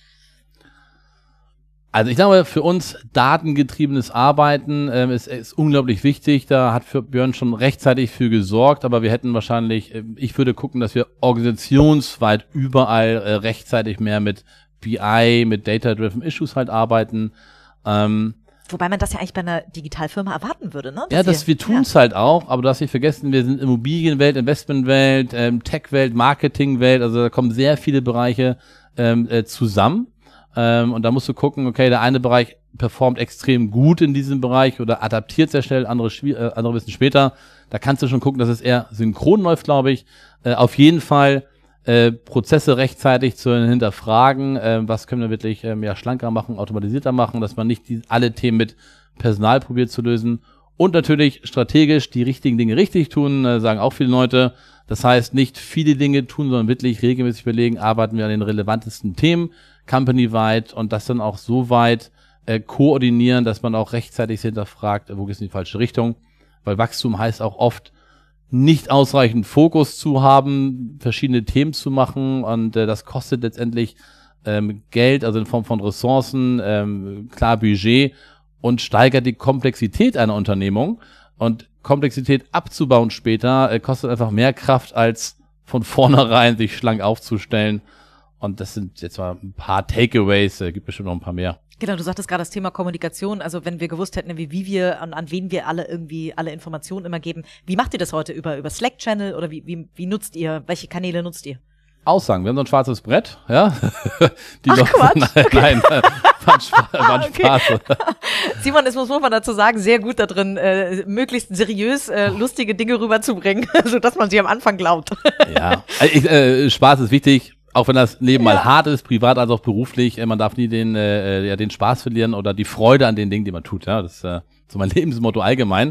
Also ich glaube, für uns datengetriebenes Arbeiten ist unglaublich wichtig. Da hat für Björn schon rechtzeitig für gesorgt, aber wir hätten wahrscheinlich, ich würde gucken, dass wir organisationsweit überall rechtzeitig mehr mit BI, mit Data-Driven Issues halt arbeiten. Wobei man das ja eigentlich bei einer Digitalfirma erwarten würde, ne? Wir tun es halt auch, aber du hast nicht vergessen, wir sind Immobilienwelt, Investmentwelt, Tech-Welt, Marketingwelt, also da kommen sehr viele Bereiche zusammen. Und da musst du gucken, okay, der eine Bereich performt extrem gut in diesem Bereich oder adaptiert sehr schnell, andere wissen später. Da kannst du schon gucken, dass es eher synchron läuft, glaube ich. Auf jeden Fall Prozesse rechtzeitig zu hinterfragen, was können wir wirklich schlanker machen, automatisierter machen, dass man nicht alle Themen mit Personal probiert zu lösen. Und natürlich strategisch die richtigen Dinge richtig tun, sagen auch viele Leute. Das heißt, nicht viele Dinge tun, sondern wirklich regelmäßig überlegen, arbeiten wir an den relevantesten Themen, company-weit, und das dann auch so weit koordinieren, dass man auch rechtzeitig hinterfragt, wo geht es in die falsche Richtung. Weil Wachstum heißt auch oft, nicht ausreichend Fokus zu haben, verschiedene Themen zu machen, und das kostet letztendlich Geld, also in Form von Ressourcen, klar Budget, und steigert die Komplexität einer Unternehmung. Und Komplexität abzubauen später kostet einfach mehr Kraft, als von vornherein sich schlank aufzustellen. Und das sind jetzt mal ein paar Takeaways, gibt bestimmt noch ein paar mehr. Genau, du sagtest gerade das Thema Kommunikation. Also wenn wir gewusst hätten, wie wir, an wen wir alle Informationen immer geben. Wie macht ihr das heute? Über Slack-Channel oder wie nutzt ihr? Welche Kanäle nutzt ihr? Aussagen. Wir haben so ein schwarzes Brett, ja. Quatsch. Nein, war Spaß. Simon ist, muss man dazu sagen, sehr gut da drin, möglichst seriös lustige Dinge rüberzubringen, sodass man sie am Anfang glaubt. Ja, Spaß ist wichtig. Auch wenn das Leben mal hart ist, privat als auch beruflich, man darf nie den Spaß verlieren oder die Freude an den Dingen, die man tut. Ja, das ist so mein Lebensmotto allgemein.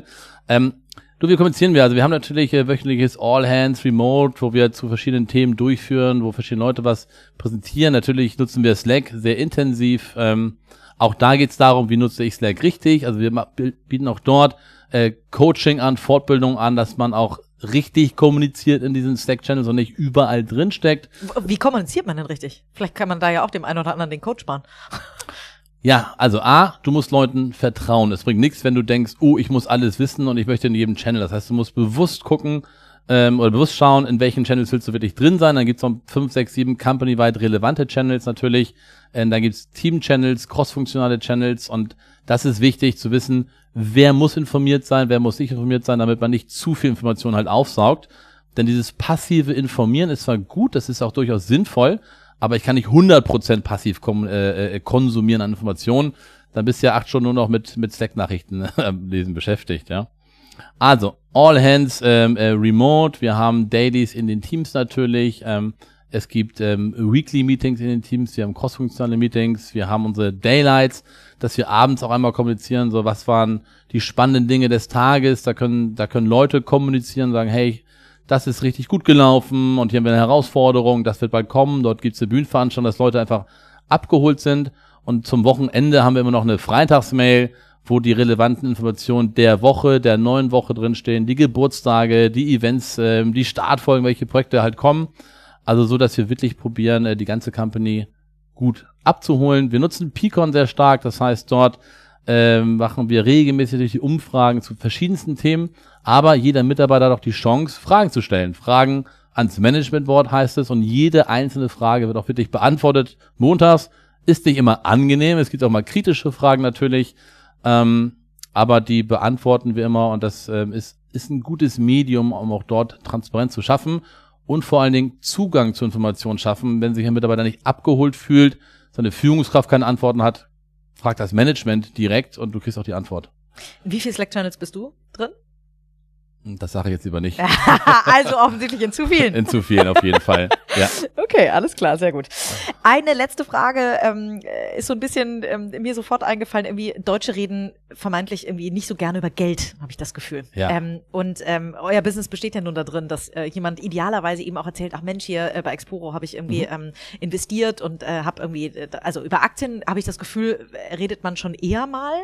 Wie kommunizieren wir? Also wir haben natürlich wöchentliches All Hands Remote, wo wir zu verschiedenen Themen durchführen, wo verschiedene Leute was präsentieren. Natürlich nutzen wir Slack sehr intensiv. Auch da geht es darum, wie nutze ich Slack richtig. Also wir bieten auch dort Coaching an, Fortbildung an, dass man auch richtig kommuniziert in diesen Slack-Channels und nicht überall drin steckt. Wie kommuniziert man denn richtig? Vielleicht kann man da ja auch dem einen oder anderen den Code sparen. Ja, also du musst Leuten vertrauen. Es bringt nichts, wenn du denkst, ich muss alles wissen und ich möchte in jedem Channel. Das heißt, du musst bewusst gucken oder bewusst schauen, in welchen Channels willst du wirklich drin sein. Dann gibt's noch 5, 6, 7 company-weit relevante Channels natürlich. Dann gibt's Team-Channels, cross-funktionale Channels, und das ist wichtig zu wissen, wer muss informiert sein, wer muss nicht informiert sein, damit man nicht zu viel Information halt aufsaugt. Denn dieses passive Informieren ist zwar gut, das ist auch durchaus sinnvoll, aber ich kann nicht 100% passiv konsumieren an Informationen. Dann bist du ja 8 Stunden nur noch mit Slack-Nachrichten lesen beschäftigt, ja. Also, All Hands Remote, wir haben Dailies in den Teams natürlich, es gibt Weekly Meetings in den Teams, wir haben cross-funktionale Meetings, wir haben unsere Daylights, dass wir abends auch einmal kommunizieren, so was waren die spannenden Dinge des Tages, da können Leute kommunizieren, sagen, hey, das ist richtig gut gelaufen und hier haben wir eine Herausforderung, das wird bald kommen, dort gibt es eine Bühnenveranstaltung, dass Leute einfach abgeholt sind, und zum Wochenende haben wir immer noch eine Freitagsmail, wo die relevanten Informationen der Woche, der neuen Woche drinstehen, die Geburtstage, die Events, die Startfolgen, welche Projekte halt kommen. Also so, dass wir wirklich probieren, die ganze Company gut abzuholen. Wir nutzen Peakon sehr stark, das heißt, dort machen wir regelmäßig durch die Umfragen zu verschiedensten Themen, aber jeder Mitarbeiter hat auch die Chance, Fragen zu stellen. Fragen ans Management-Board heißt es, und jede einzelne Frage wird auch wirklich beantwortet. Montags ist nicht immer angenehm, es gibt auch mal kritische Fragen natürlich, aber die beantworten wir immer, und das ist ein gutes Medium, um auch dort Transparenz zu schaffen und vor allen Dingen Zugang zu Informationen schaffen. Wenn sich ein Mitarbeiter nicht abgeholt fühlt, seine Führungskraft keine Antworten hat, fragt das Management direkt und du kriegst auch die Antwort. In wie viele Slack-Channels bist du drin? Das sage ich jetzt lieber nicht. Also offensichtlich in zu vielen. In zu vielen auf jeden Fall, ja. Okay, alles klar, sehr gut. Eine letzte Frage ist so ein bisschen mir sofort eingefallen, irgendwie Deutsche reden vermeintlich irgendwie nicht so gerne über Geld, habe ich das Gefühl. Ja. Euer Business besteht ja nun da drin, dass jemand idealerweise eben auch erzählt, ach Mensch, hier bei Exporo habe ich irgendwie investiert und habe irgendwie, also über Aktien habe ich das Gefühl, redet man schon eher mal.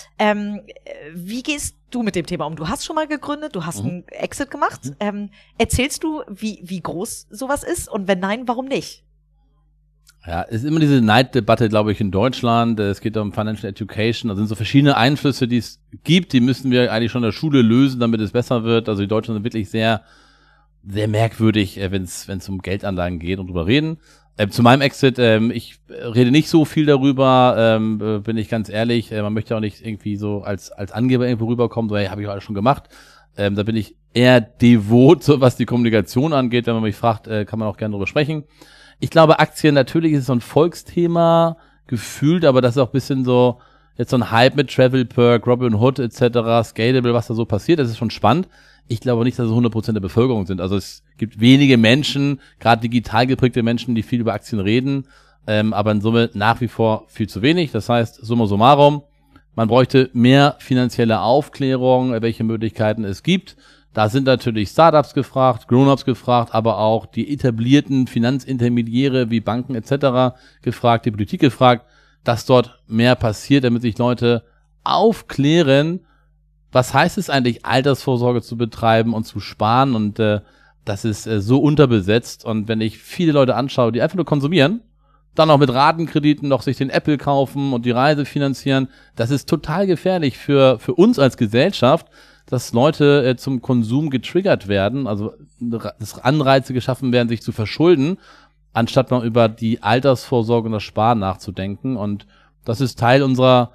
Wie gehst du mit dem Thema um? Du hast schon mal gegründet, du hast einen Exit gemacht. Erzählst du, wie groß sowas ist? Und wenn nein, warum nicht? Ja, es ist immer diese Neiddebatte, glaube ich, in Deutschland. Es geht um Financial Education. Da sind so verschiedene Einflüsse, die es gibt. Die müssen wir eigentlich schon in der Schule lösen, damit es besser wird. Also die Deutschen sind wirklich sehr, sehr merkwürdig, wenn es um Geldanlagen geht und drüber reden. Zu meinem Exit, ich rede nicht so viel darüber, bin ich ganz ehrlich. Man möchte auch nicht irgendwie so als Angeber irgendwo rüberkommen, so, hey, habe ich alles schon gemacht. Da bin ich eher devot, so was die Kommunikation angeht. Wenn man mich fragt, kann man auch gerne drüber sprechen. Ich glaube, Aktien, natürlich ist es so ein Volksthema gefühlt, aber das ist auch ein bisschen so, jetzt so ein Hype mit Travel Perk, Robinhood etc., Scalable, was da so passiert, das ist schon spannend. Ich glaube nicht, dass es 100% der Bevölkerung sind. Also es gibt wenige Menschen, gerade digital geprägte Menschen, die viel über Aktien reden, aber in Summe nach wie vor viel zu wenig. Das heißt, summa summarum, man bräuchte mehr finanzielle Aufklärung, welche Möglichkeiten es gibt. Da sind natürlich Startups gefragt, Grown-ups gefragt, aber auch die etablierten Finanzintermediäre wie Banken etc. gefragt, die Politik gefragt, dass dort mehr passiert, damit sich Leute aufklären, was heißt es eigentlich, Altersvorsorge zu betreiben und zu sparen, und das ist so unterbesetzt. Und wenn ich viele Leute anschaue, die einfach nur konsumieren, dann auch mit Ratenkrediten noch sich den Apple kaufen und die Reise finanzieren, das ist total gefährlich für uns als Gesellschaft, dass Leute zum Konsum getriggert werden, also dass Anreize geschaffen werden, sich zu verschulden, anstatt mal über die Altersvorsorge und das Sparen nachzudenken. Und das ist Teil unserer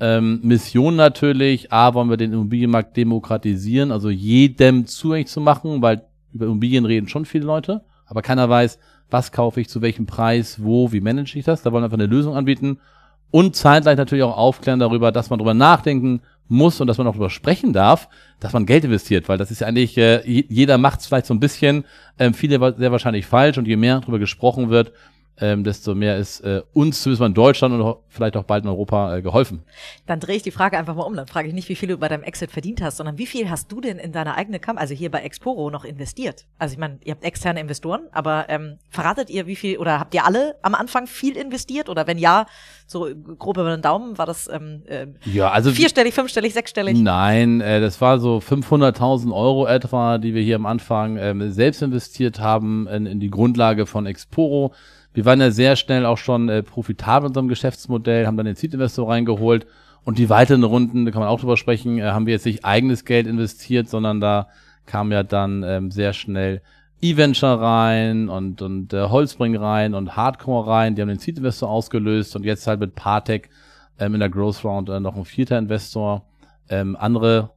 Mission natürlich. A, wollen wir den Immobilienmarkt demokratisieren, also jedem zugänglich zu machen, weil über Immobilien reden schon viele Leute, aber keiner weiß, was kaufe ich, zu welchem Preis, wo, wie manage ich das. Da wollen wir einfach eine Lösung anbieten und zeitgleich natürlich auch aufklären darüber, dass man darüber nachdenken muss und dass man auch darüber sprechen darf, dass man Geld investiert, weil das ist ja eigentlich, jeder macht es vielleicht so ein bisschen, viele sehr wahrscheinlich falsch, und je mehr darüber gesprochen wird, desto mehr ist uns, zumindest mal in Deutschland und vielleicht auch bald in Europa, geholfen. Dann drehe ich die Frage einfach mal um. Dann frage ich nicht, wie viel du bei deinem Exit verdient hast, sondern wie viel hast du denn in deine eigene Company, also hier bei Exporo, noch investiert? Also ich meine, ihr habt externe Investoren, aber verratet ihr, wie viel, oder habt ihr alle am Anfang viel investiert? Oder wenn ja, so grob über den Daumen, war das ja, also vierstellig, fünfstellig, sechsstellig? Nein, das war so 500.000 Euro etwa, die wir hier am Anfang selbst investiert haben in die Grundlage von Exporo. Wir waren ja sehr schnell auch schon profitabel in unserem Geschäftsmodell, haben dann den Seed-Investor reingeholt, und die weiteren Runden, da kann man auch drüber sprechen, haben wir jetzt nicht eigenes Geld investiert, sondern da kam ja dann sehr schnell eVenture rein und Holzbring rein und Hardcore rein, die haben den Seed-Investor ausgelöst, und jetzt halt mit Partech in der Growth Round noch ein 4. Investor. Andere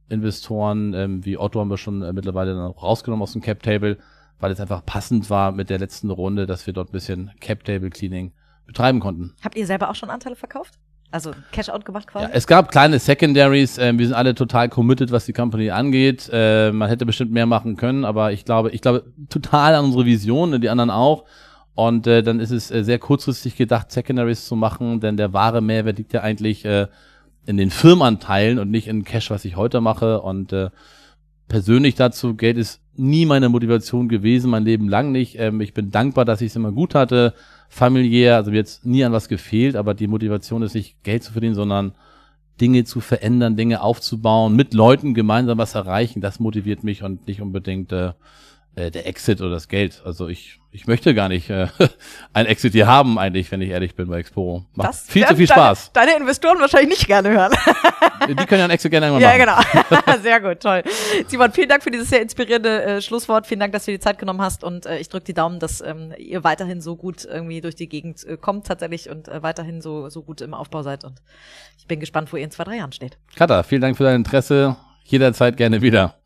Investoren wie Otto haben wir schon mittlerweile dann auch rausgenommen aus dem Cap-Table, weil es einfach passend war mit der letzten Runde, dass wir dort ein bisschen Cap-Table-Cleaning betreiben konnten. Habt ihr selber auch schon Anteile verkauft? Also Cash-out gemacht quasi? Ja, es gab kleine Secondaries. Wir sind alle total committed, was die Company angeht. Man hätte bestimmt mehr machen können, aber ich glaube total an unsere Vision, die anderen auch. Und dann ist es sehr kurzfristig gedacht, Secondaries zu machen, denn der wahre Mehrwert liegt ja eigentlich in den Firmenanteilen und nicht in Cash, was ich heute mache. Und persönlich dazu, Geld ist nie meine Motivation gewesen, mein Leben lang nicht. Ich bin dankbar, dass ich es immer gut hatte, familiär, also mir jetzt nie an was gefehlt, aber die Motivation ist nicht, Geld zu verdienen, sondern Dinge zu verändern, Dinge aufzubauen, mit Leuten gemeinsam was erreichen. Das motiviert mich und nicht unbedingt der Exit oder das Geld. Also ich möchte gar nicht ein Exit hier haben eigentlich, wenn ich ehrlich bin, bei Exporo. Macht Das viel zu viel Spaß. Deine Investoren wahrscheinlich nicht gerne hören. Die können ja ein Exit gerne irgendwann machen. Ja, genau. Sehr gut, toll. Simon, vielen Dank für dieses sehr inspirierende Schlusswort. Vielen Dank, dass du dir die Zeit genommen hast, und ich drücke die Daumen, dass ihr weiterhin so gut irgendwie durch die Gegend kommt tatsächlich und weiterhin so gut im Aufbau seid, und ich bin gespannt, wo ihr in 2-3 Jahren steht. Katha, vielen Dank für dein Interesse. Jederzeit gerne wieder.